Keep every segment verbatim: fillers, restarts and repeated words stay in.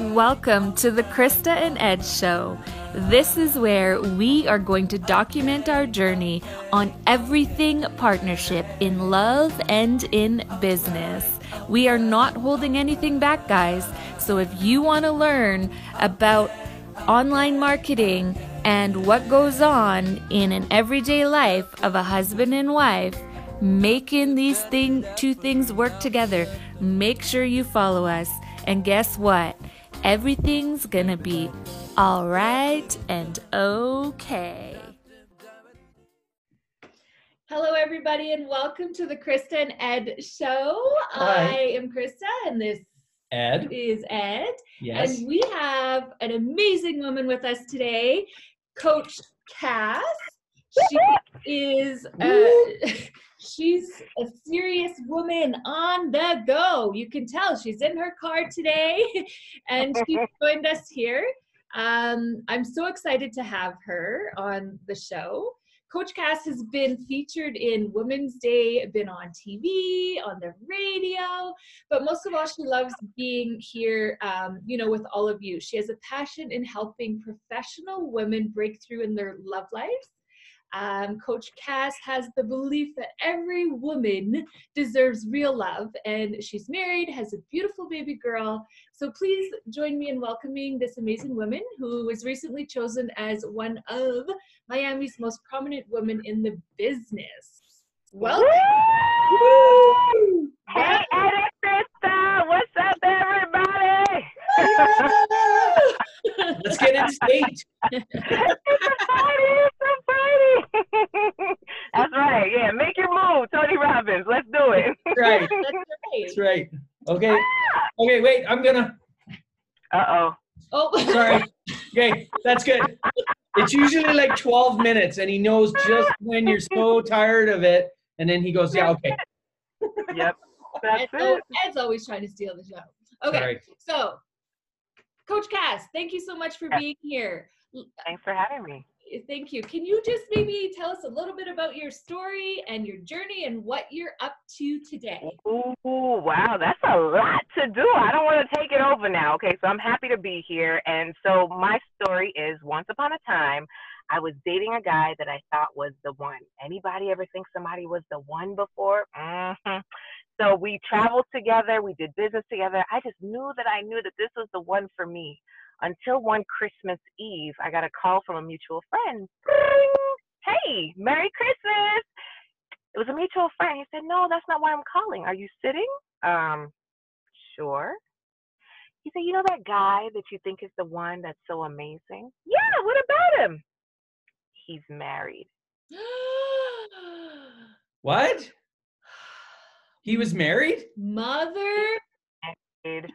Welcome to the Krista and Ed Show. This is where we are going to document our journey on everything partnership in love and in business. We are not holding anything back, guys. So if you want to learn about online marketing and what goes on in an everyday life of a husband and wife, making these thing, two things work together, make sure you follow us. And guess what? Everything's gonna be all right and okay. Hello, everybody, and welcome to the Krista and Ed Show. Hi. I am Krista, and this Ed is Ed. Yes. And we have an amazing woman with us today, Coach Cass. She is uh, she's a serious woman on the go. You can tell she's in her car today, and she joined us here. Um, I'm so excited to have her on the show. Coach Cass has been featured in Women's Day, been on T V, on the radio, but most of all, she loves being here, um, you know, with all of you. She has a passion in helping professional women break through in their love lives. Um, Coach Cass has the belief that every woman deserves real love, and she's married, has a beautiful baby girl. So please join me in welcoming this amazing woman who was recently chosen as one of Miami's most prominent women in the business. Welcome. Woo! Hey, Eddie, Krista, what's up, everybody? Let's get it straight. It's a party, it's a party. That's right, yeah, make your move, Tony Robbins, let's do it. Right, That's right. that's right. Okay, okay, wait, I'm gonna, Uh-oh. Oh, sorry. Okay, that's good. It's usually like twelve minutes, and he knows just when you're so tired of it, and then he goes, yeah, okay. Yep, that's Ed's, it. Ed's always trying to steal the show. Okay, Sorry. so Coach Cass, thank you so much for being here. Thanks for having me. Thank you. Can you just maybe tell us a little bit about your story and your journey and what you're up to today? Ooh, wow, that's a lot to do. I don't want to take it over now. Okay, so I'm happy to be here. And so my story is, once upon a time, I was dating a guy that I thought was the one. Anybody ever think somebody was the one before? Mm-hmm. So we traveled together. We did business together. I just knew that I knew that this was the one for me. Until one Christmas Eve, I got a call from a mutual friend. Hey, Merry Christmas. It was a mutual friend. He said, no, that's not why I'm calling. Are you sitting? Um, sure. He said, you know that guy that you think is the one that's so amazing? Yeah, what about him? He's married. What? He was married? Mother. Married.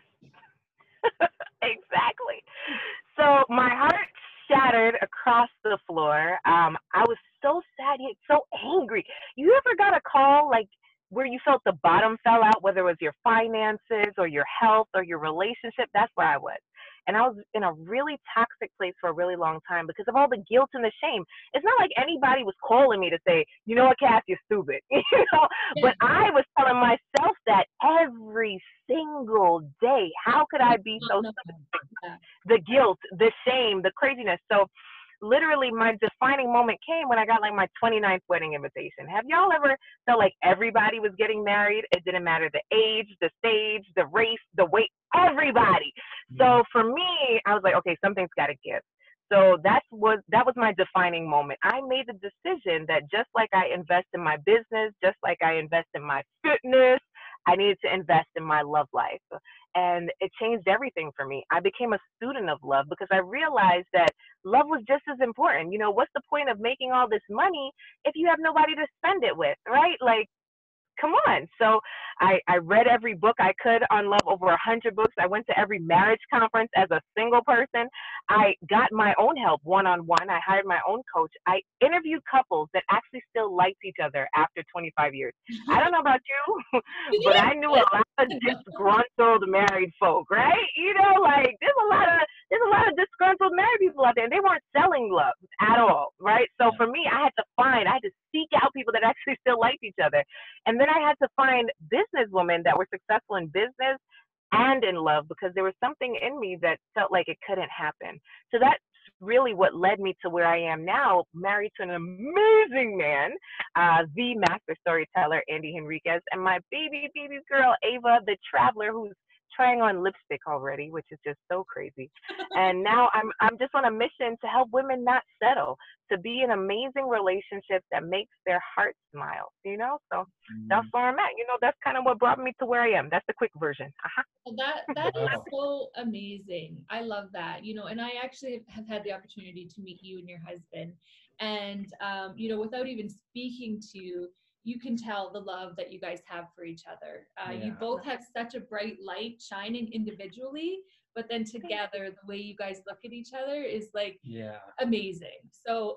Exactly. So my heart shattered across the floor. Um, I was so sad, yet so angry. You ever got a call like where you felt the bottom fell out, whether it was your finances or your health or your relationship? That's where I was. And I was in a really toxic place for a really long time because of all the guilt and the shame. It's not like anybody was calling me to say, you know what, Cass, you're stupid. you know, but I was telling myself that every single day. How could I be so stupid? The guilt, the shame, the craziness. So literally my defining moment came when I got like my twenty-ninth wedding invitation. Have y'all ever felt like everybody was getting married? It didn't matter the age, the stage, the race, the weight, everybody. So for me, I was like, okay, something's got to give. So that was that was my defining moment. I made the decision that just like I invest in my business, just like I invest in my fitness, I needed to invest in my love life. And it changed everything for me. I became a student of love because I realized that love was just as important. You know, what's the point of making all this money if you have nobody to spend it with, right? Like, come on. So I, I read every book I could on love, over a hundred books. I went to every marriage conference as a single person. I got my own help one-on-one. I hired my own coach. I interviewed couples that actually still liked each other after twenty-five years. I don't know about you, but I knew a lot of disgruntled married folk, right? You know, like there's a lot of there's a lot of disgruntled married people out there, and they weren't selling love at all, right? So for me, I had to find, I had to seek out people that actually still liked each other. And then I had to find businesswomen that were successful in business and in love, because there was something in me that felt like it couldn't happen. So that's really what led me to where I am now, married to an amazing man, uh, the master storyteller, Andy Henriquez, and my baby, baby girl, Ava, the traveler, who's trying on lipstick already, which is just so crazy. And now I'm I'm just on a mission to help women not settle, to be in amazing relationships that makes their heart smile, you know? So that's where I'm at. You know, that's kind of what brought me to where I am. That's the quick version. Uh-huh. Well, that that is Wow. so amazing. I love that. You know, and I actually have had the opportunity to meet you and your husband, and um, you know, without even speaking to you, you can tell the love that you guys have for each other. Uh, you Yeah. both have such a bright light shining individually, but then together, the way you guys look at each other is like Yeah. amazing. So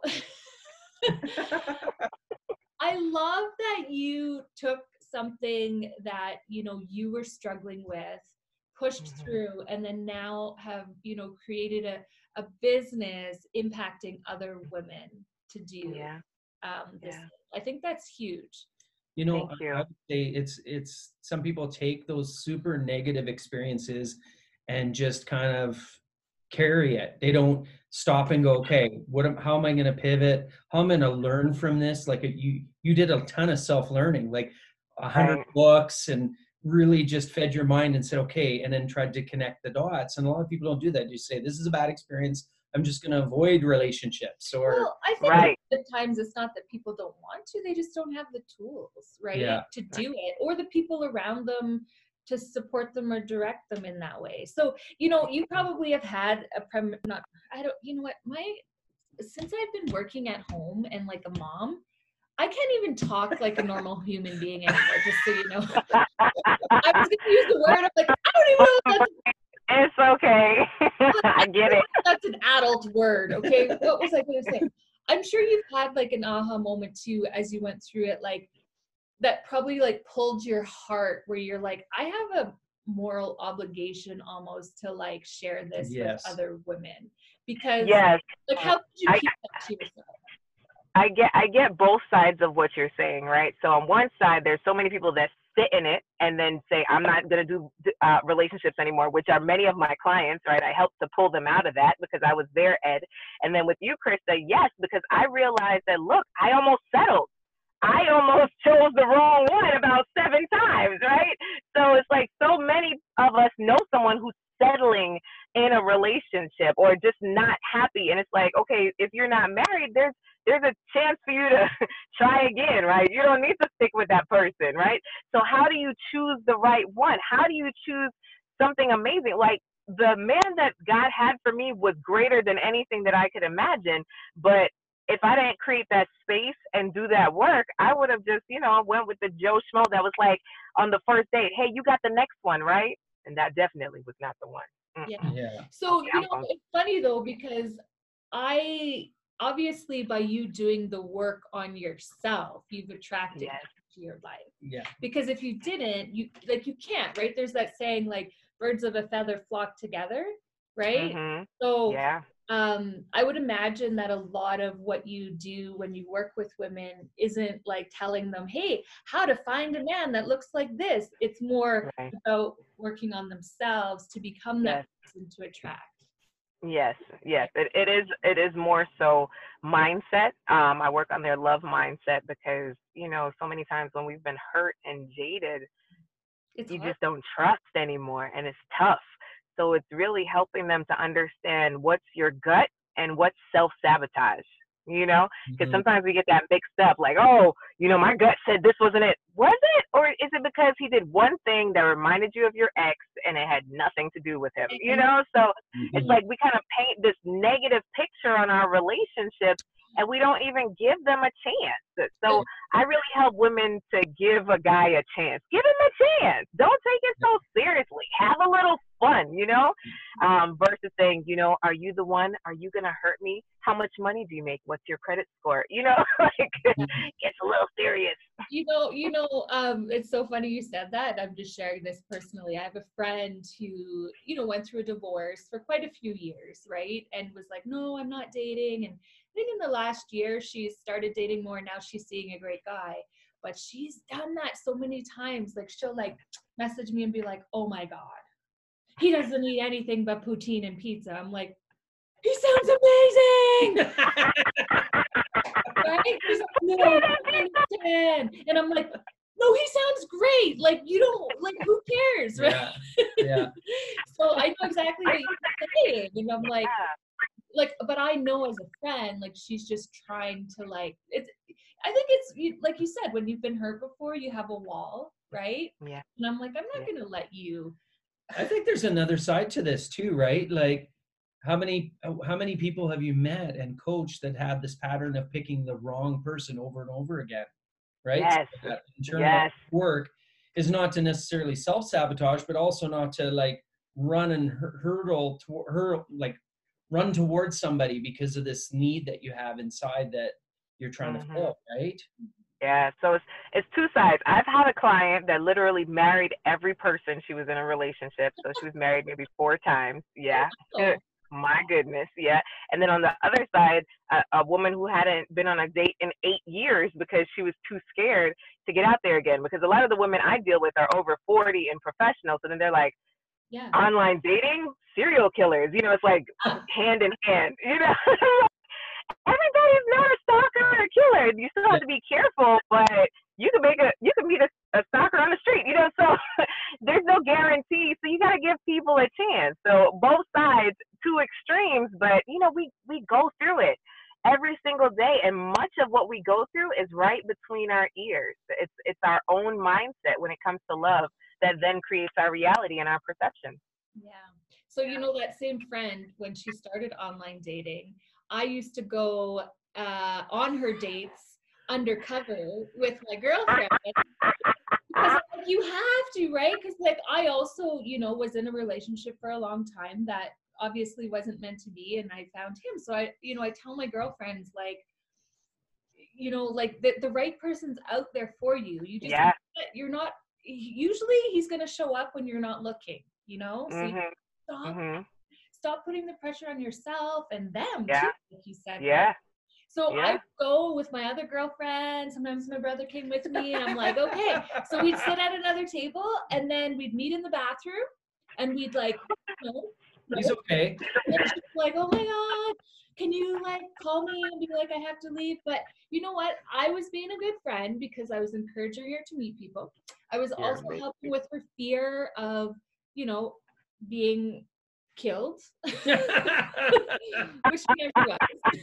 I love that you took something that, you know, you were struggling with, pushed Mhm. through, and then now have, you know, created a, a business impacting other women to do Yeah, um, this. yeah. I think that's huge. You know, Thank I I you. would say it's it's some people take those super negative experiences and just kind of carry it. They don't stop and go, okay, what am, how am I going to pivot? How am I going to learn from this? Like you you did a ton of self-learning, like a hundred Right. books, and really just fed your mind and said, okay, and then tried to connect the dots. And a lot of people don't do that. You say, this is a bad experience. I'm just going to avoid relationships, or Well, I think Right. at times it's not that people don't want to, they just don't have the tools, right, yeah, to do it, or the people around them to support them or direct them in that way. So, you know, you probably have had a prem not I don't you know what, my since I've been working at home and like a mom, I can't even talk like a normal human being anymore, just so you know. I was gonna use the word, I'm like, I don't even know if that's It's okay. I get it. that's an adult word. Okay. What was I going to say? I'm sure you've had like an aha moment too as you went through it, like that probably like pulled your heart where you're like, I have a moral obligation almost to like share this with yes, other women because Yes. like how could you I keep that to yourself? I get I get both sides of what you're saying, right? So on one side, there's so many people that sit in it and then say, I'm not going to do uh, relationships anymore, which are many of my clients, right? I helped to pull them out of that because I was their Ed. And then with you, Krista, yes, because I realized that, look, I almost settled. I almost chose the wrong one about seven times, right? So it's like so many of us know someone who's settling in a relationship or just not happy. And it's like, okay, if you're not married, there's there's a chance for you to try again, right? You don't need to stick with that person, right? So how do you choose the right one? How do you choose something amazing? Like the man that God had for me was greater than anything that I could imagine, but if I didn't create that space and do that work, I would have just, you know, went with the Joe Schmo that was like on the first date, hey, you got the next one, right? And that definitely was not the one. Mm-mm. Yeah. yeah, So, Yeah, you I'm know, going. it's funny though, because I obviously by you doing the work on yourself, you've attracted Yes. to your life. yeah, Because if you didn't, you like you can't, right? There's that saying like birds of a feather flock together, right? Mhm. So Yeah. um I would imagine that a lot of what you do when you work with women isn't like telling them, hey, how to find a man that looks like this. It's more Right. about working on themselves to become that Yes. person to attract. Yes, yes, it, it is. It is more so mindset. Um, I work on their love mindset because you know so many times when we've been hurt and jaded, It's you hard. just don't trust anymore, and it's tough. So it's really helping them to understand what's your gut and what's self sabotage. You know, because mhm, sometimes we get that mixed up, like, oh, you know, my gut said this wasn't it. Was it, or is it because he did one thing that reminded you of your ex and it had nothing to do with him? You And know, so it's mhm. like we kind of paint this negative picture on our relationships and we don't even give them a chance. So I really help women to give a guy a chance. Give him a chance. Don't take it so seriously. Have a little fun, you know, um, versus saying, you know, are you the one? Are you going to hurt me? How much money do you make? What's your credit score? You know, like gets a little serious. you know, you know, um, it's so funny you said that. I'm just sharing this personally. I have a friend who, you know, went through a divorce for quite a few years, right? And was like, no, I'm not dating. And I think in the last year she's started dating more. Now she's seeing a great guy. But she's done that so many times. Like she'll like message me and be like, oh my God. he doesn't eat anything but poutine and pizza. I'm like, he sounds amazing. Right? He's like, no, I don't understand. And I'm like, no, he sounds great. Like, you don't, like, who cares, right? Yeah. Yeah. So I know exactly what you're saying. And I'm like, like, but I know as a friend, like, she's just trying to, like, it's, I think it's, you- like you said, when you've been hurt before, you have a wall, right? Yeah. And I'm like, I'm not Yeah. going to let you. I think there's another side to this too, right? Like, how many how many people have you met and coached that have this pattern of picking the wrong person over and over again, right? Yes. So that internal Yes. work is not to necessarily self-sabotage, but also not to like run and hur- hurdle to her like run towards somebody because of this need that you have inside that you're trying Mhm. to fill, right? Yeah, so it's it's two sides. I've had a client that literally married every person she was in a relationship. So she was married maybe four times. Yeah. Oh, My goodness, yeah. And then on the other side, a, a woman who hadn't been on a date in eight years because she was too scared to get out there again. Because a lot of the women I deal with are over forty and professional. So then they're like, yeah. online dating, serial killers. You know, it's like hand in hand. You know, everybody's not a stalker or a killer. You still have to be careful, but you can make a you can meet a, a stalker on the street. You know, so there's no guarantee. So you got to give people a chance. So both sides, two extremes, but you know, we we go through it every single day, and much of what we go through is right between our ears. It's it's our own mindset when it comes to love that then creates our reality and our perception. Yeah. So, you know, that same friend, when she started online dating, I used to go uh, on her dates undercover with my girlfriend because like, you have to, right? Because like I also, you know, was in a relationship for a long time that obviously wasn't meant to be, and I found him. So I, you know, I tell my girlfriends like, you know, like the, the right person's out there for you. You just, Yeah. you're not, usually he's going to show up when you're not looking, you know? So you Mhm. stop, Mhm. stop putting the pressure on yourself and them Yeah. too, like you said. Right? Yeah. So Yeah. I go with my other girlfriend. Sometimes my brother came with me, and I'm like, okay. So we'd sit at another table, and then we'd meet in the bathroom, and we'd like, you know, He's okay. and she's like, oh my God, can you like call me and be like, I have to leave? But you know what? I was being a good friend because I was encouraging her to meet people. I was You're also amazing. helping with her fear of, you know, being killed, which she never was.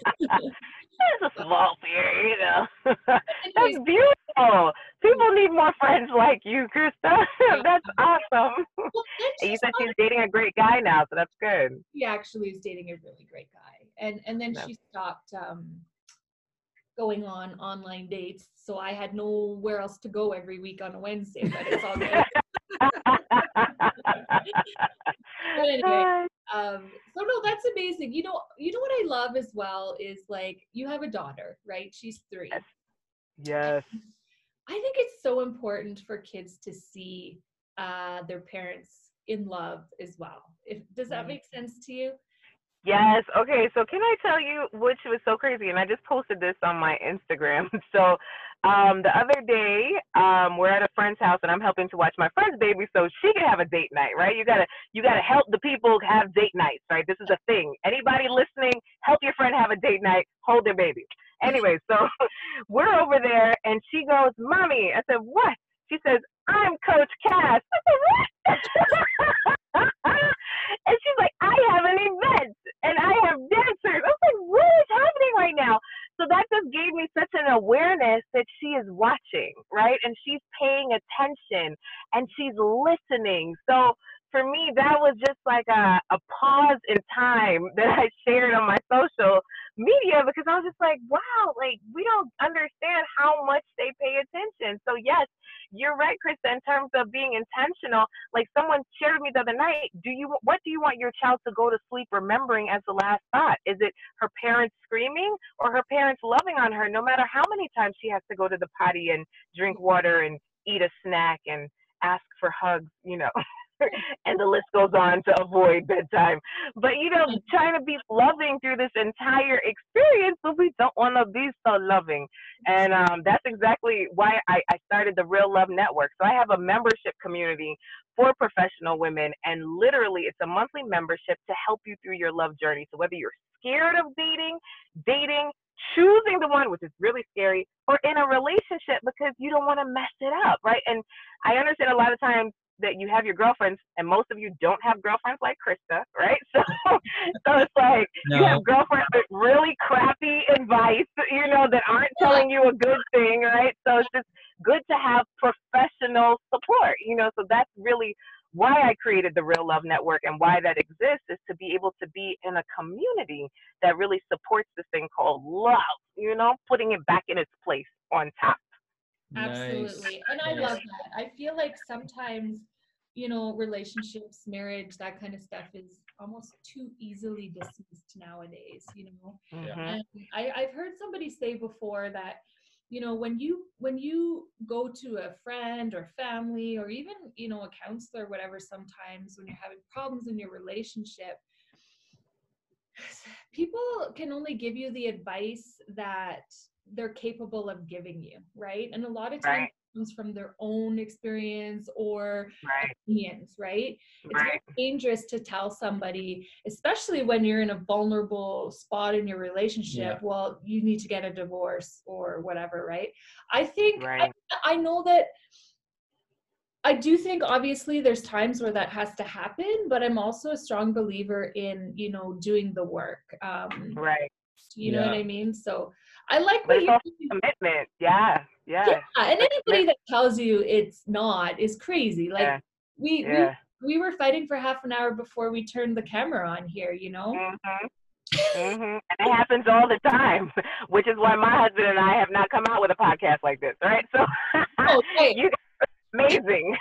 It's a small fear, you know. That's Anyways, beautiful. People need more friends like you, Krista. That's awesome. well, then And she you said she's dating a great guy now, so that's good. She actually is dating a really great guy, and and then No. she stopped um, going on online dates, so I had nowhere else to go every week on a Wednesday. But it's all good. But anyway, um, so no, that's amazing. You know, you know what I love as well is like you have a daughter, right? She's three. Yes. Yes. I think it's so important for kids to see uh, their parents in love as well. If does that make sense to you? Yes. Okay. So can I tell you which was so crazy? And I just posted this on my Instagram. So um, the other day, um, we're at a friend's house and I'm helping to watch my friend's baby so she can have a date night, right? You gotta you gotta help the people have date nights, right? This is a thing. Anybody listening, help your friend have a date night, hold their baby. Anyway, so we're over there and she goes, Mommy. I said, what? She says, I'm Coach Cass. I said, what? And she's like, I have an event and I have dancers. I was like, what is happening right now? So that just gave me such an awareness that she is watching, right? And she's paying attention and she's listening. So for me, that was just like a, a pause in time that I shared on my social media because I was just like, wow, like we don't understand how much they pay attention. So yes, you're right, Krista, in terms of being intentional. Like someone shared with me the other night, do you what do you want your child to go to sleep remembering as the last thought? Is it her parents screaming or her parents loving on her no matter how many times she has to go to the potty and drink water and eat a snack and ask for hugs, you know? and the list goes on to avoid bedtime. But, you know, trying to be loving through this entire experience, but we don't want to be so loving. And um, that's exactly why I, I started the Real Love Network. So I have a membership community for professional women, and literally it's a monthly membership to help you through your love journey. So whether you're scared of dating, dating, choosing the one, which is really scary, or in a relationship because you don't want to mess it up, right? And I understand a lot of times that you have your girlfriends, and most of you don't have girlfriends like Krista, right? So, so it's like No. you have girlfriends with really crappy advice, you know, that aren't telling you a good thing, right? So it's just good to have professional support, you know. So that's really why I created the Real Love Network, and why that exists is to be able to be in a community that really supports this thing called love, you know, putting it back in its place on top. Absolutely. Nice. And I Nice. love that. I feel like sometimes, you know, relationships, marriage, that kind of stuff is almost too easily dismissed nowadays, you know. Mhm. And I, I've heard somebody say before that, you know, when you when you go to a friend or family or even, you know, a counselor or whatever, sometimes when you're having problems in your relationship, people can only give you the advice that they're capable of giving you, right? And a lot of times Right. it comes from their own experience or Right. opinions, right? It's very Right. dangerous to tell somebody, especially when you're in a vulnerable spot in your relationship, Yeah. well, you need to get a divorce or whatever, right? I think, Right. I, I know that I do think obviously there's times where that has to happen, but I'm also a strong believer in, you know, doing the work. Um, Right. you know what Yeah. I mean? So I like But what it's you're also commitment. Yeah. Yeah, Yeah. and It's a anybody commitment. that tells you it's not is crazy. Like Yeah. we we Yeah. we were fighting for half an hour before we turned the camera on here, you know? Mhm. Mhm. And it happens all the time, which is why my husband and I have not come out with a podcast like this, right? So Oh, right. you amazing.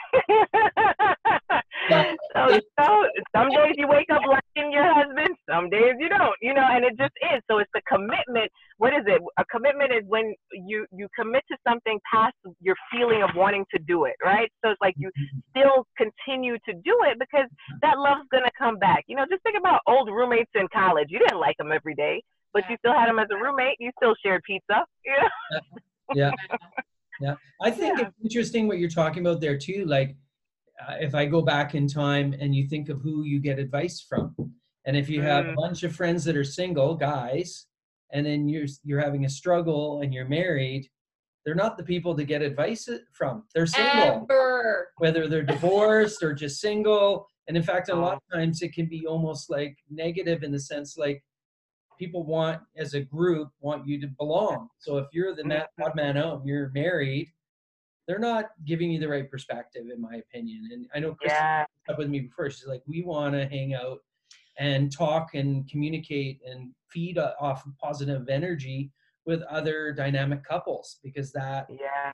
Yeah. So, you know, some days you wake up liking your husband, some days you don't, you know, and it just is. So it's the commitment. What is it? A commitment is when you, you commit to something past your feeling of wanting to do it, right? So it's like you still continue to do it because that love's going to come back. You know, just think about old roommates in college. You didn't like them every day, but Yeah. you still had them as a roommate. You still shared pizza. You know? Yeah. Yeah. I think Yeah. it's interesting what you're talking about there too. Like, uh, if I go back in time and you think of who you get advice from, and if you have a Mm. bunch of friends that are single guys, and then you're you're having a struggle and you're married, they're not the people to get advice from. They're single, Ever. whether they're divorced or just single. And in fact, a lot Oh. of times it can be almost like negative in the sense like people want, as a group, want you to belong. So if you're the man, odd man out, and you're married, they're not giving you the right perspective, in my opinion. And I know Kristen Yeah. was up with me before. She's like, we want to hang out and talk and communicate and feed uh, off of positive energy with other dynamic couples, because that, Yeah.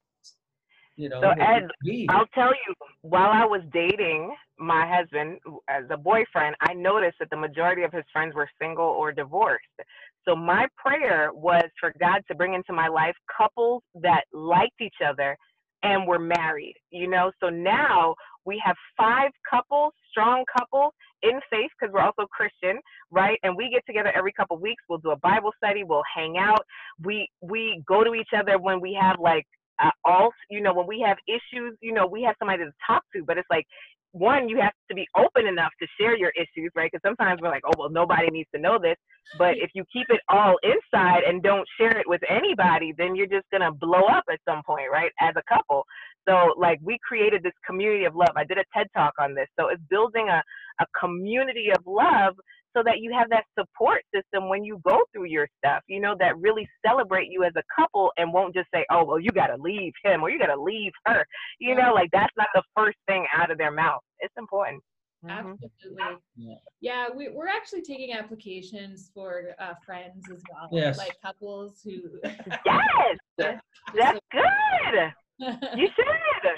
you know, So what Ed, we need. I'll tell you, while I was dating my husband as a boyfriend, I noticed that the majority of his friends were single or divorced. So my prayer was for God to bring into my life couples that liked each other and were married, you know? So now we have five couples, strong couples in faith, because we're also Christian, right? And we get together every couple of weeks. We'll do a Bible study. We'll hang out. We, we go to each other when we have like, uh, all, you know, when we have issues, you know, we have somebody to talk to, but it's like, one, you have to be open enough to share your issues, right? Because sometimes we're like, oh, well, nobody needs to know this. But if you keep it all inside and don't share it with anybody, then you're just going to blow up at some point, right? As a couple. So like we created this community of love. I did a TED talk on this. So it's building a, a community of love so that you have that support system when you go through your stuff, you know, that really celebrate you as a couple and won't just say, oh, well, you got to leave him or you got to leave her. You know, like that's not the first thing out of their mouth. It's important. Mhm. Absolutely. Yeah. Yeah, we, we're actually taking applications for uh, friends as well. Yes. Like couples who. Yes, Just that's so- good. You should.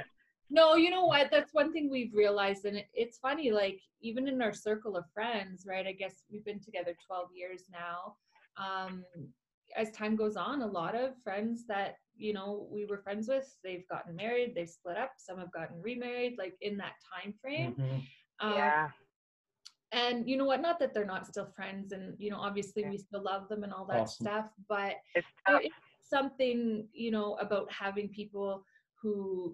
No, you know what? That's one thing we've realized, and it, it's funny, like even in our circle of friends, right? I guess we've been together twelve years now. Um, as time goes on, a lot of friends that you know, we were friends with, they've gotten married, they've split up, some have gotten remarried, like in that time frame. Mhm. Um, Yeah. and you know what, not that they're not still friends, and you know, obviously Yeah. we still love them and all that Awesome. stuff, but It's there tough. is something, you know, about having people who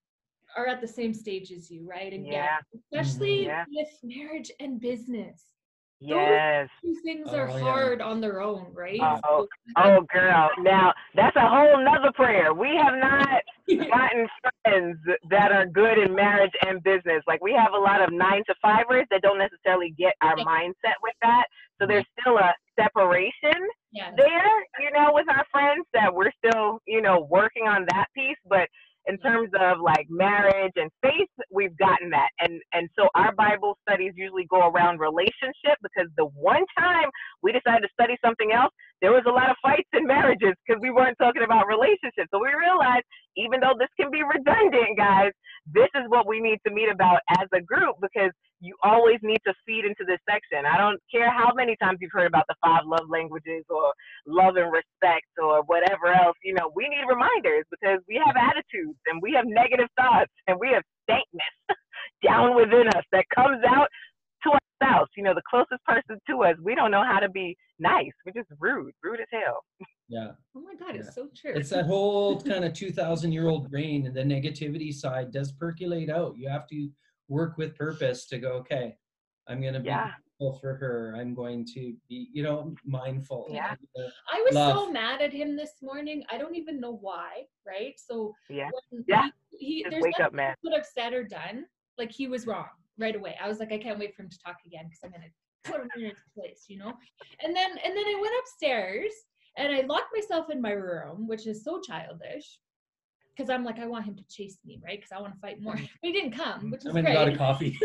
are at the same stage as you, right? And Yeah. get, especially Yeah. with marriage and business, those Yes. two things are Oh, yeah. hard on their own, right? Yeah. Oh, So, oh, girl. Now that's a whole nother prayer. We have not gotten friends that are good in marriage and business. Like we have a lot of nine to fivers that don't necessarily get our Yeah. mindset with that. So there's still a separation yes. there, you know, with our friends that we're still, you know, working on that piece. But in terms of like marriage and faith, we've gotten that. And and so our Bible studies usually go around relationship, because the one time we decided to study something else, there was a lot of fights in marriages because we weren't talking about relationships. So we realized, even though this can be redundant, guys, this is what we need to meet about as a group, because you always need to feed into this section. I don't care how many times you've heard about the five love languages or love and respect or whatever else. You know, we need reminders, because we have attitudes and we have negative thoughts and we have stankness down within us that comes out to our spouse. You know, the closest person to us, we don't know how to be nice. We're just rude, rude as hell. Yeah. Oh my God, Yeah. it's so true. It's that whole kind of two thousand year old brain, and the negativity side does percolate out. You have to work with purpose to go, okay, I'm going to be Yeah. grateful for her. I'm going to be, you know, mindful. Yeah. I'm gonna I was love. so mad at him this morning. I don't even know why, right? So Yeah. when Yeah. he, he Just there's wake up, nothing man. he could have said or done. Like he was wrong right away. I was like, I can't wait for him to talk again because I'm gonna put him in his place, you know? And then and then I went upstairs and I locked myself in my room, which is so childish. Because I'm like, I want him to chase me, right? Because I want to fight more. But he didn't come, which I is went great. and got a coffee.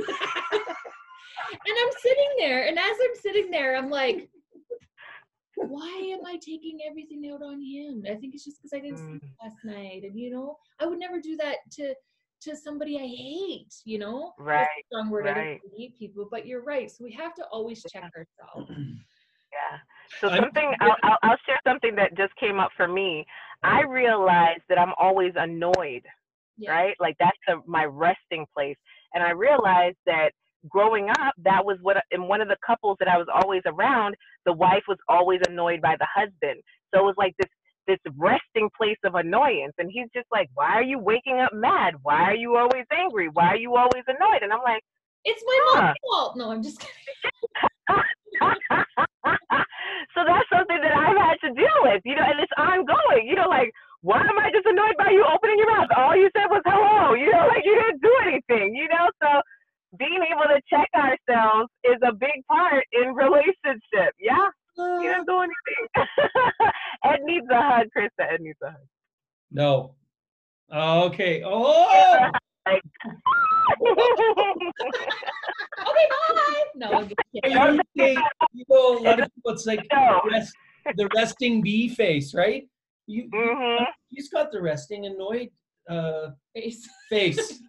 And I'm sitting there, and as I'm sitting there, I'm like, why am I taking everything out on him? I think it's just because I didn't sleep last night. And, you know, I would never do that to to somebody I hate, you know? Right. That's a strong word. I don't Right. hate people, but you're right. So we have to always check ourselves. Yeah. So I'm- something, I'll, I'll, I'll share something that just came up for me. I realized that I'm always annoyed, Yeah. right? Like that's the, my resting place. And I realized that growing up, that was what, in one of the couples that I was always around, the wife was always annoyed by the husband. So it was like this, this resting place of annoyance. And he's just like, why are you waking up mad? Why are you always angry? Why are you always annoyed? And I'm like, It's my huh. mom's fault. No, I'm just kidding. So that's something that I've had to deal with, you know, and it's ongoing. You know, like, why am I just annoyed by you opening your mouth? All you said was hello, you know, like you didn't do anything, you know? So being able to check ourselves is a big part in relationship. Yeah, you didn't do anything. Ed needs a hug, Krista. Ed needs a hug. No. Okay. Oh! Like, Okay, bye. No, I'm just kidding. You know, they- you know, a lot of people, it's like No. the, rest, the resting bee face, right? You, Mhm. He's got the resting annoyed uh, Face. face.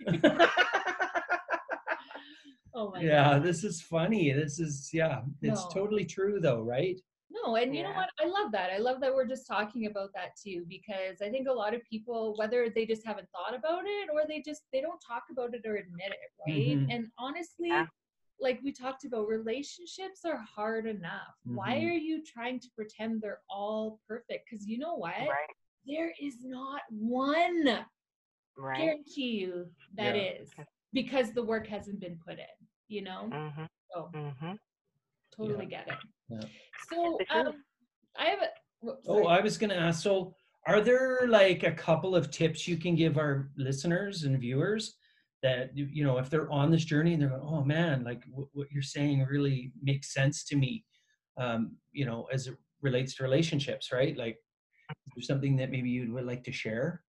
Oh my Yeah, God. this is funny. This is, yeah, it's No. totally true though, right? No, and you know Yeah. what? I love that. I love that we're just talking about that too, because I think a lot of people, whether they just haven't thought about it or they just they don't talk about it or admit it, right? Mhm. And honestly, Yeah. like we talked about, relationships are hard enough. Why Mhm. are you trying to pretend they're all perfect? Because you know what? Right, There is not one. right. Guarantee you that Yeah. is because the work hasn't been put in. You know, Mhm. so Mhm. totally Yeah. get it. Yeah. So It's the truth. um, I have a. whoops, Oh, sorry. I was going to ask, so are there like a couple of tips you can give our listeners and viewers that, you know, if they're on this journey and they're going, oh man, like w- what you're saying really makes sense to me, um, you know, as it relates to relationships, right? Like, is there something that maybe you would like to share?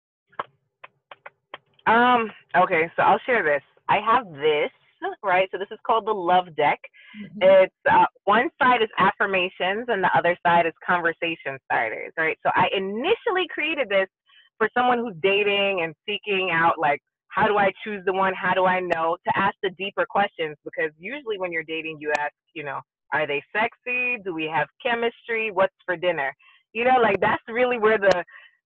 Um, okay, so I'll share this. I have this, right? So this is called the Love Deck. Mhm. It's uh, one side is affirmations and the other side is conversation starters, right? So I initially created this for someone who's dating and seeking out, like, how do I choose the one? How do I know? To ask the deeper questions, because usually when you're dating, you ask, you know, are they sexy? Do we have chemistry? What's for dinner? You know, like that's really where the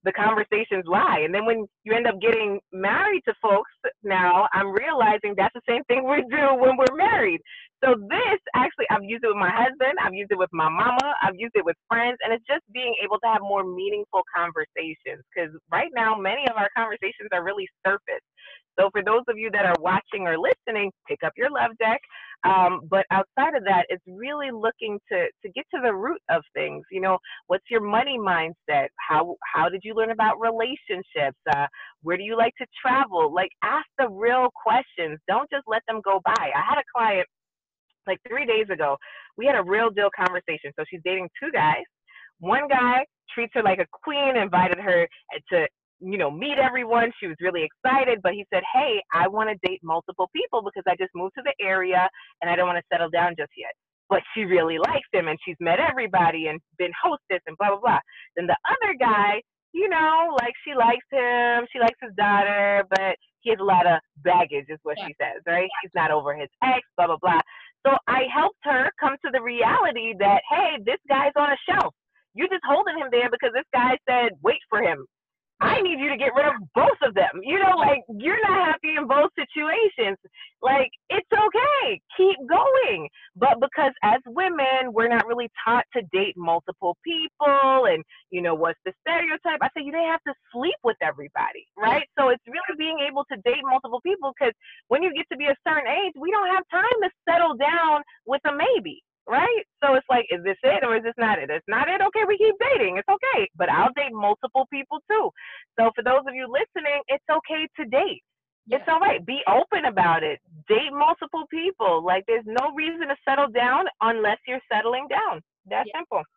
the conversations lie. And then when you end up getting married to folks now, I'm realizing that's the same thing we do when we're married. So this actually, I've used it with my husband, I've used it with my mama, I've used it with friends, and it's just being able to have more meaningful conversations. Because right now, many of our conversations are really surface. So for those of you that are watching or listening, pick up your love deck. Um, but outside of that, it's really looking to to get to the root of things. You know, what's your money mindset? How how did you learn about relationships? Uh, where do you like to travel? Like, ask the real questions. Don't just let them go by. I had a client like three days ago. We had a real deal conversation. So she's dating two guys. One guy treats her like a queen, invited her to, you know, meet everyone. She was really excited, but he said, hey, I want to date multiple people because I just moved to the area and I don't want to settle down just yet. But she really likes him and she's met everybody and been hostess and blah, blah, blah. Then the other guy, you know, like she likes him, she likes his daughter, but he has a lot of baggage is what Yeah. she says, right? He's not over his ex, blah, blah, blah. So I helped her come to the reality that, hey, this guy's on a shelf. You're just holding him there because this guy said, wait for him. I need you to get rid of both of them. You know, like, you're not happy in both situations. Like, it's okay. Keep going. But because as women, we're not really taught to date multiple people and, you know, what's the stereotype? I say you didn't have to sleep with everybody, right? So it's really being able to date multiple people because when you get to be a certain age, we don't have time to settle down with a maybe. Right? So it's like, is this it or is this not it? It's not it. Okay, we keep dating. It's okay. But I'll date multiple people too. So for those of you listening, it's okay to date. Yeah. It's all right. Be open about it. Date multiple people. Like, there's no reason to settle down unless you're settling down. That's Yeah. simple.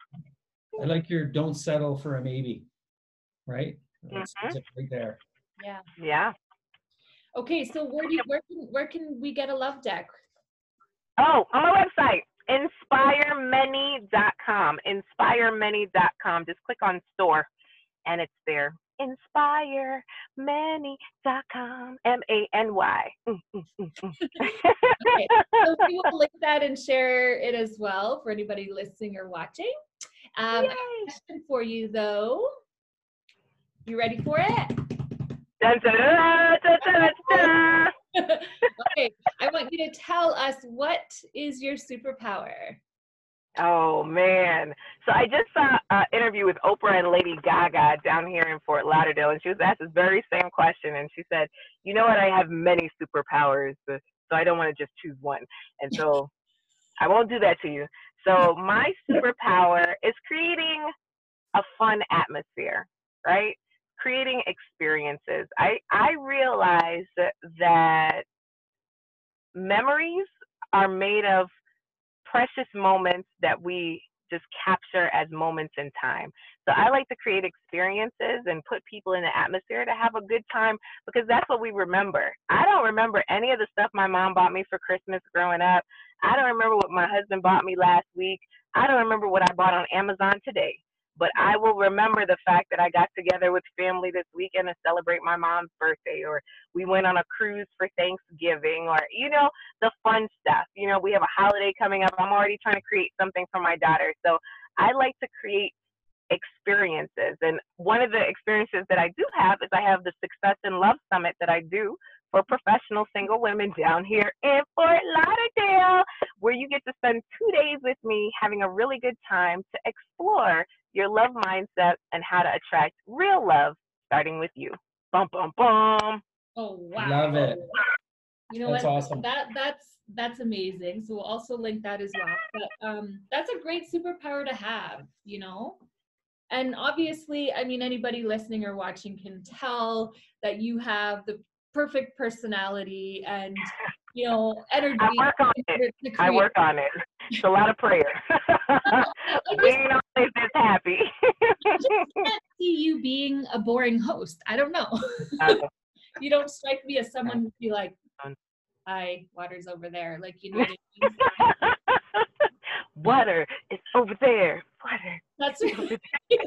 I like your don't settle for a maybe, right? That's, Mhm. that's right there. Yeah. Yeah. Okay, so where do you, where can where can we get a love deck? Oh, on my website, inspire many dot com. inspire many dot com. Just click on store and it's there. inspire many dot com. M A N Y. Mm, mm, mm, mm. Okay, so we will link that and share it as well for anybody listening or watching. Um, I have a question for you though. You ready for it? Dun, dun, dun, dun, dun, dun. Okay, I want you to tell us, what is your superpower? Oh man. So I just saw an interview with Oprah and Lady Gaga down here in Fort Lauderdale, and she was asked this very same question, and she said, you know what, I have many superpowers, so I don't want to just choose one. And so I won't do that to you. So my superpower is creating a fun atmosphere, right? Creating experiences. I, I realize that, that memories are made of precious moments that we just capture as moments in time. So I like to create experiences and put people in the atmosphere to have a good time because that's what we remember. I don't remember any of the stuff my mom bought me for Christmas growing up. I don't remember what my husband bought me last week. I don't remember what I bought on Amazon today. But I will remember the fact that I got together with family this weekend to celebrate my mom's birthday, or we went on a cruise for Thanksgiving, or, you know, the fun stuff. You know, we have a holiday coming up. I'm already trying to create something for my daughter. So I like to create experiences. And one of the experiences that I do have is I have the Success and Love Summit that I do for professional single women down here in Fort Lauderdale, where you get to spend two days with me having a really good time to explore your love mindset and how to attract real love, starting with you. Bum, bum, bum. Oh, wow. Love it. You know That's what? awesome. That that's that's amazing. So we'll also link that as well. But um, that's a great superpower to have, you know. And obviously, I mean, anybody listening or watching can tell that you have the perfect personality and, you know, energy. I work on it. I work on it. It's a lot of prayer. We ain't always this happy. I just can't see you being a boring host. I don't know. You don't strike me as someone who'd be like, hi, water's over there. Like, you know what I mean? Water is over there. Water. That's right.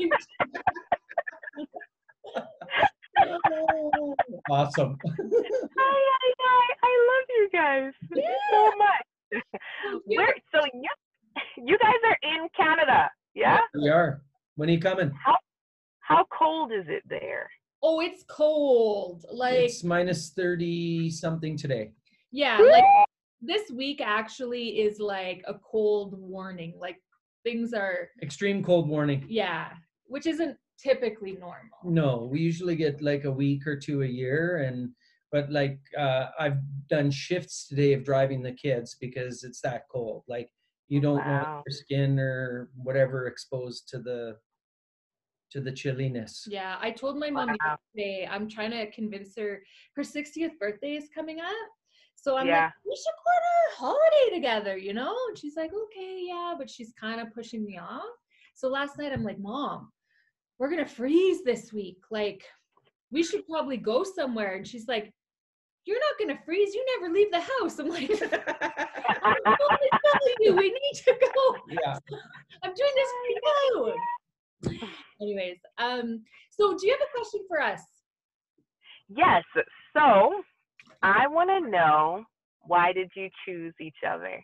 Awesome. Hi, hi, hi. I love you guys Yeah. so much. Where, so you, you guys are in Canada, yeah? We are. When are you coming? How How cold is it there? Oh, it's cold. Like, It's minus thirty something today. yeah, like this week actually is like a cold warning. Like things are, Extreme cold warning. yeah, which isn't typically normal. No, we usually get like a week or two a year, and but like uh, I've done shifts today of driving the kids because it's that cold. Like you don't Wow. want your skin or whatever exposed to the to the chilliness. Yeah, I told my mom Wow. yesterday, I'm trying to convince her, her sixtieth birthday is coming up. So I'm Yeah. like, we should go on a holiday together, you know? And she's like, okay, yeah, but she's kind of pushing me off. So last night I'm like, Mom, we're going to freeze this week. Like, we should probably go somewhere. And she's like, you're not going to freeze. You never leave the house. I'm like, I'm totally telling you, we need to go. Yeah. I'm doing this for you. Anyways, um, so do you have a question for us? Yes. So I want to know, why did you choose each other?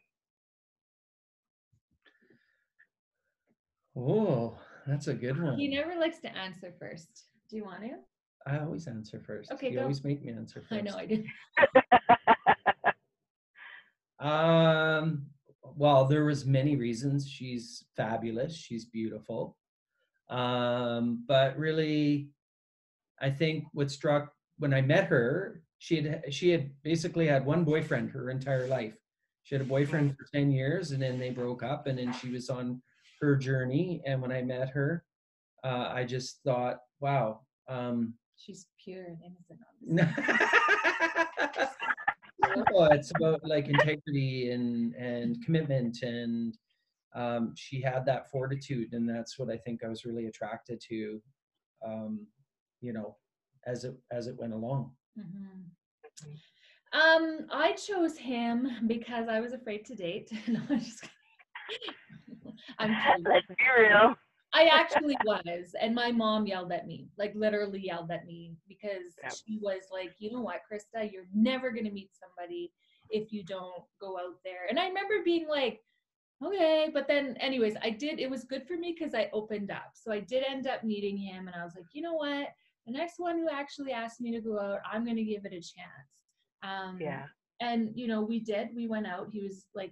Oh, that's a good one. He never likes to answer first. Do you want to? I always answer first. Okay, you go. always make me answer first. I know I do. Um, well, there was many reasons. She's fabulous. She's beautiful. Um, but really, I think what struck when I met her, she had she had basically had one boyfriend her entire life. She had a boyfriend for ten years, and then they broke up, and then she was on her journey. And when I met her, uh, I just thought, wow. Um, She's pure and innocent. no, it's about like integrity and and commitment, and um, she had that fortitude, and that's what I think I was really attracted to. Um, you know, as it as it went along. Mm-hmm. Um, I chose him because I was afraid to date. No, I'm just kidding. I'm kidding. Let's be real. I actually was, and my mom yelled at me, like literally yelled at me, because Yep. she was like, you know what, Krista, you're never gonna meet somebody if you don't go out there. And I remember being like, okay, but then anyways, I did, it was good for me because I opened up. So I did end up meeting him, and I was like, you know what, the next one who actually asked me to go out, I'm gonna give it a chance. Um, Yeah. and you know, we did, we went out. He was like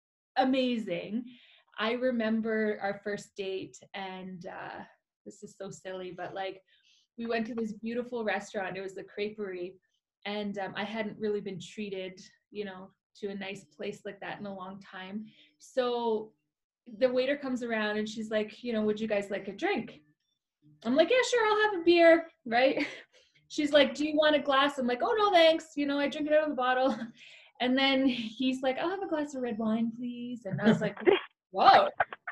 amazing. I remember our first date, and uh, this is so silly, but like we went to this beautiful restaurant. It was the Creperie, and um, I hadn't really been treated, you know, to a nice place like that in a long time. So the waiter comes around, and she's like, you know, would you guys like a drink? I'm like, yeah, sure, I'll have a beer, right? She's like, do you want a glass? I'm like, oh, no, thanks. You know, I drink it out of the bottle. And then he's like, I'll have a glass of red wine, please. And I was like, whoa,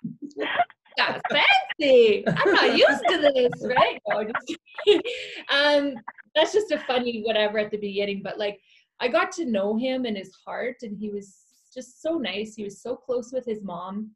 that's fancy. I'm not used to this, right? No, just, um, that's just a funny whatever at the beginning. But like, I got to know him and his heart, and he was just so nice. He was so close with his mom,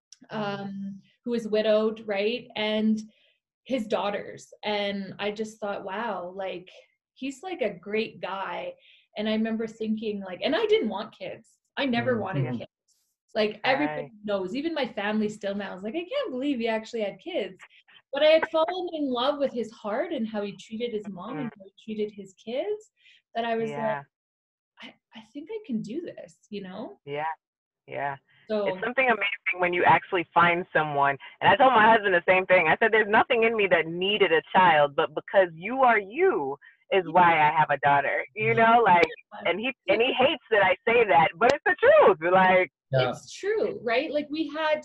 um, who was widowed, right? And his daughters. And I just thought, wow, like he's like a great guy. And I remember thinking like, and I didn't want kids. I never wanted Mhm. kids. Like everybody Right. knows, even my family still now is like, I can't believe he actually had kids. But I had fallen in love with his heart and how he treated his mom and how he treated his kids, that I was Yeah. like, I, I think I can do this, you know? Yeah. Yeah. So It's something amazing when you actually find someone. And I told my husband the same thing. I said, there's nothing in me that needed a child, but because you are you is why I have a daughter, you know, like, and he, and he hates that I say that, but it's the truth. Like, Yeah. it's true, right? Like we had,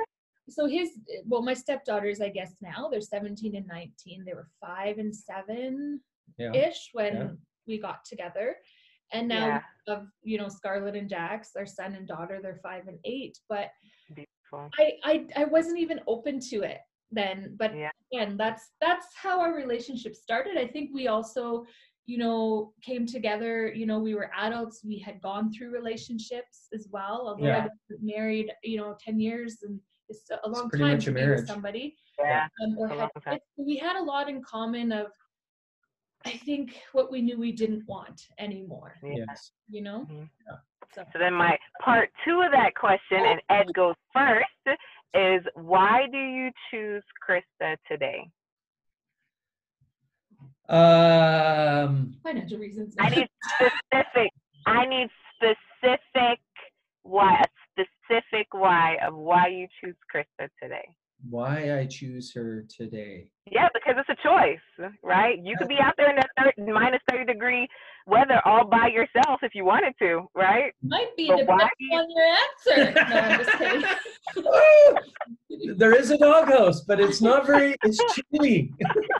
so his, well, my stepdaughters, I guess now they're seventeen and nineteen. They were five and seven Yeah. ish when Yeah. we got together. And now yeah, we have, you know, Scarlett and Jax, our son and daughter, they're five and eight. But beautiful. I, I, I wasn't even open to it then. But Yeah. again, that's that's how our relationship started. I think we also, you know, came together. You know, we were adults. We had gone through relationships as well. Although Yeah. I was married, you know, ten years, and it's a long pretty time much to a be with marriage. somebody. Yeah. Um, or a had long time. kids. We had a lot in common of, I think, what we knew we didn't want anymore. Yeah. Yes. You know. Mhm. So So then my part two of that question, and Ed goes first, is why do you choose Krista today? Um, Financial reasons. I need specific. I need specific why. A specific why of why you choose Krista today. why I choose her today. Yeah, because it's a choice, right? You could be out there in that thirty, minus thirty degree weather all by yourself if you wanted to, right? Might be But why depending do you- on your answer. No, I'm just kidding. There is a doghouse, but it's not very, it's chilly.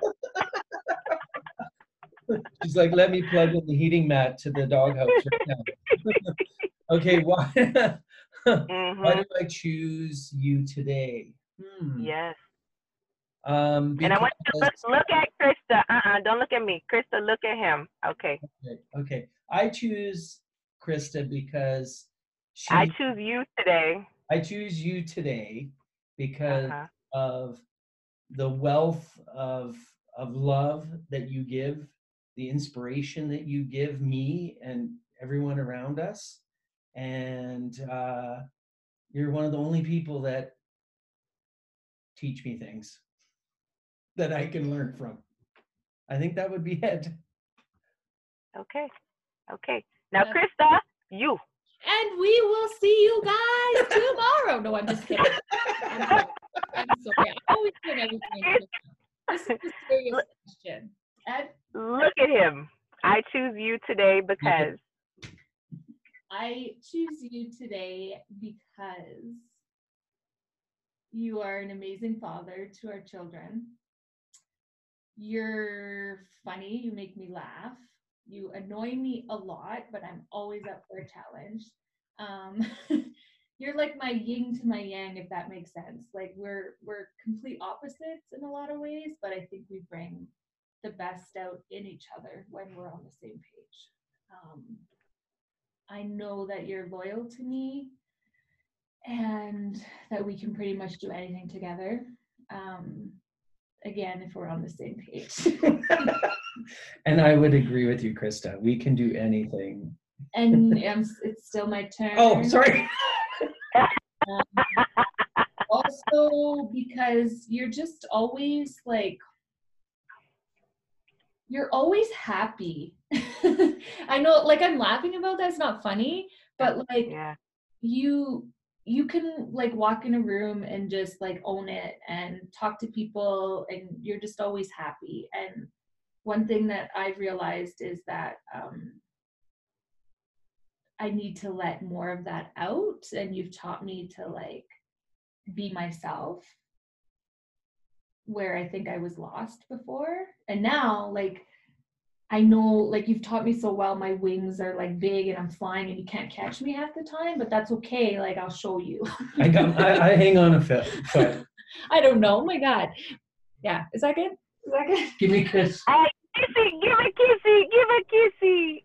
She's like, let me plug in the heating mat to the doghouse right now. Okay, why, Mhm. why do I choose you today? Hmm. Yes. Um, And I want you to look, because, look at Krista. Uh-uh, don't look at me. Krista, look at him. Okay. okay, okay, I choose Krista because she, I choose you today. I choose you today because Uh-huh. of the wealth of of love that you give, the inspiration that you give me and everyone around us, and uh, you're one of the only people that teach me things that I can learn from. I think that would be it. Okay. Okay. Now, Yeah. Krista, you. And we will see you guys tomorrow. No, I'm just kidding. I'm sorry. I'm sorry. I always put everything. This is a serious question. Ed, Look at him. I choose you today because. I choose you today because you are an amazing father to our children. You're funny. You make me laugh. You annoy me a lot, but I'm always up for a challenge. Um, you're like my yin to my yang, if that makes sense. Like we're we're complete opposites in a lot of ways, but I think we bring the best out in each other when we're on the same page. Um, I know that you're loyal to me and that we can pretty much do anything together. Um, again, if we're on the same page. And I would agree with you, Krista. We can do anything. And um, it's still my turn. Oh, sorry. Um, also, because you're just always like, you're always happy. I know, like, I'm laughing about that. It's not funny, but like, Yeah. you you can like walk in a room and just like own it and talk to people, and you're just always happy. And one thing that I've realized is that um, I need to let more of that out, and you've taught me to like be myself where I think I was lost before. And now like I know, like you've taught me so well, my wings are like big and I'm flying and you can't catch me half the time, but that's okay. Like I'll show you. I got. I, I hang on a foot. foot. I don't know. Oh my God. Yeah. Is that good? Is that good? Give me a kiss. Hey, kissy, give a kissy, give a kissy.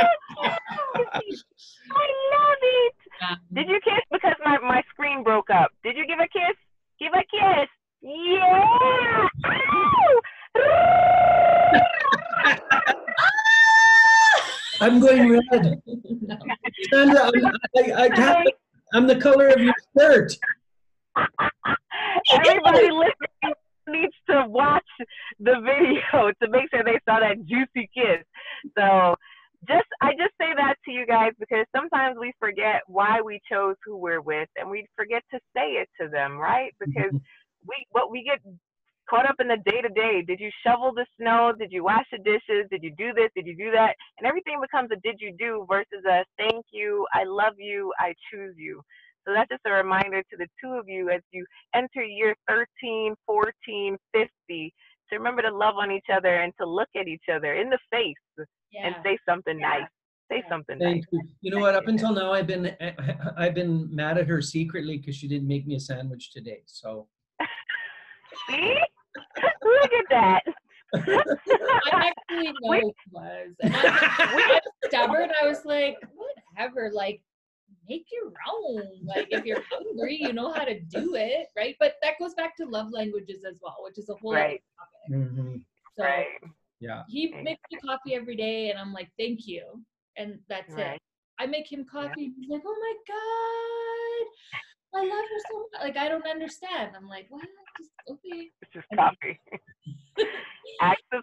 I love it. Um, Did you kiss? Because my, my screen broke up. Did you give a kiss? Give a kiss. Yeah. I'm going red. no. Sandra, I'm, I, I can't, I'm the color of your skirt. Everybody listening needs to watch the video to make sure they saw that juicy kiss. So just I just say that to you guys because sometimes we forget why we chose who we're with, and we forget to say it to them, right? Because we what we get caught up in the day-to-day. Did you shovel the snow? Did you wash the dishes? Did you do this? Did you do that? And everything becomes a did you do versus a thank you, I love you, I choose you. So that's just a reminder to the two of you as you enter year thirteen, fourteen, fifty, to remember to love on each other and to look at each other in the face Yeah. and say something Yeah. nice. Say Yeah. something Thank nice. you. You know what? Up until now, I've been I've been mad at her secretly because she didn't make me a sandwich today. So. See? Look at that. I actually know it was. And I, I was stubborn. I was like, whatever, like, make your own. Like, if you're hungry, you know how to do it, right? But that goes back to love languages as well, which is a whole Right. other topic. Mm-hmm. So Right. Yeah. he makes me coffee every day, and I'm like, thank you. And that's Right. it. I make him coffee, and he's like, oh my God, I love her so much. Like, I don't understand. I'm like, what? Just, okay. It's just coffee. Acts of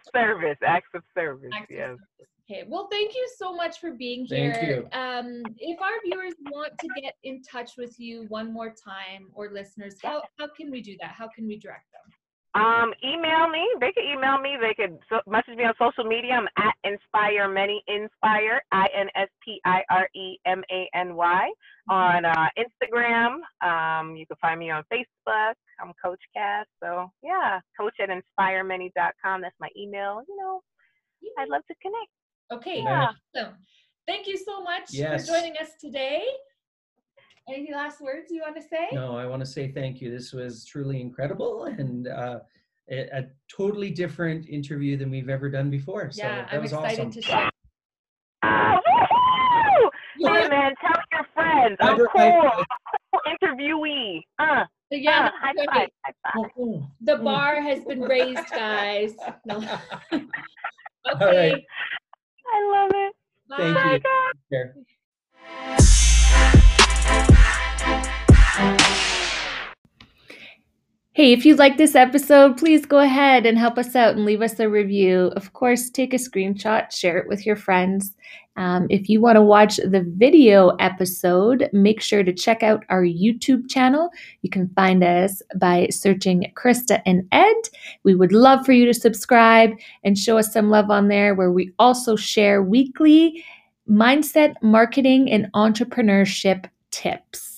service. Acts of service. Acts of Yes. service. Okay. Well, thank you so much for being Thank here. you. Um, if our viewers want to get in touch with you one more time, or listeners, how, how can we do that? How can we direct them? Um, email me. They can email me. They could so, message me on social media. I'm at Inspire Many. Inspire, I N S P I R E M A N Y. On uh, Instagram. Um, you can find me on Facebook. I'm Coach Cass. So yeah, coach at inspire many dot com. That's my email. You know, I'd love to connect. Okay. Yeah. Awesome. Thank you so much Yes. for joining us today. Any last words you want to say? No, I want to say thank you. This was truly incredible and uh, a, a totally different interview than we've ever done before. So Yeah, that I'm was excited awesome. to share. Oh, woohoo! Yeah. Hey man, tell your friends. I'm Albert, cool. I- I'm a cool interviewee. Uh, Yeah, uh, that's high right. five. High five. Oh, The oh. bar has been raised, guys. No. Okay. All right. I love it. Thank Bye. you. God. There. Hey, if you like this episode, please go ahead and help us out and leave us a review. Of course, take a screenshot, share it with your friends. Um, if you want to watch the video episode, make sure to check out our YouTube channel. You can find us by searching Krista and Ed. We would love for you to subscribe and show us some love on there, where we also share weekly mindset, marketing, and entrepreneurship tips.